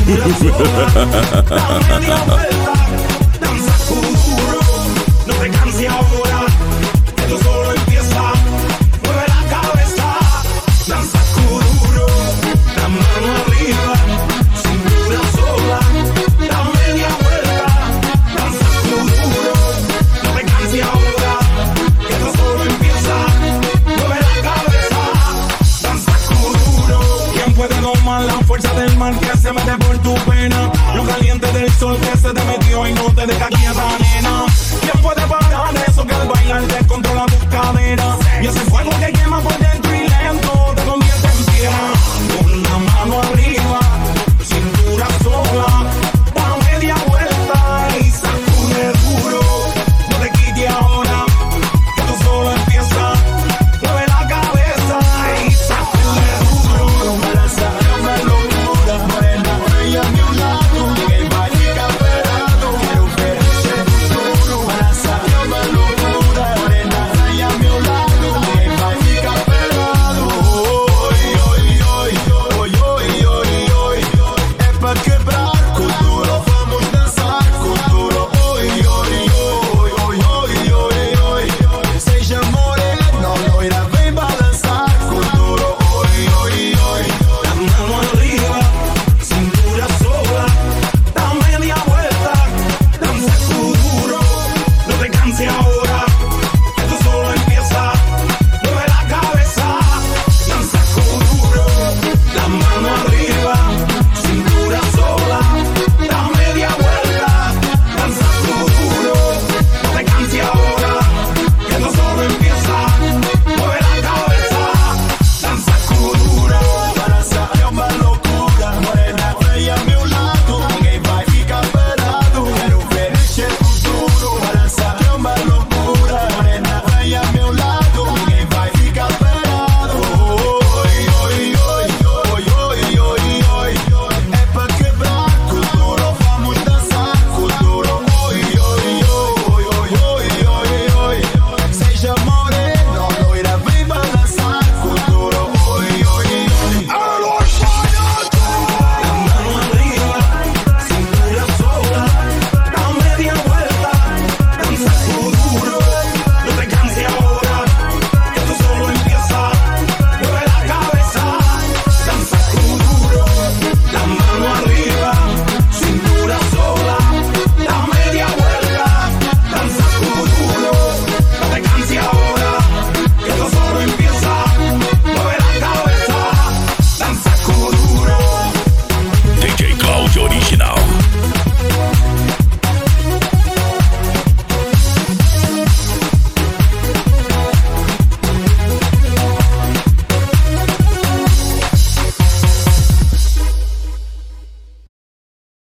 Simula sola, da media vuelta, danza duro, no te canses ahora, que esto solo empieza. Mueve la cabeza, danza duro, la mano arriba, simula sola, da media vuelta, danza duro, no te canses ahora, que esto solo empieza. Mueve la cabeza, danza duro. ¿Quién puede domar la fuerza del mar que se mete por tu pena? Lo caliente del sol que se te metió y no te deja quieta.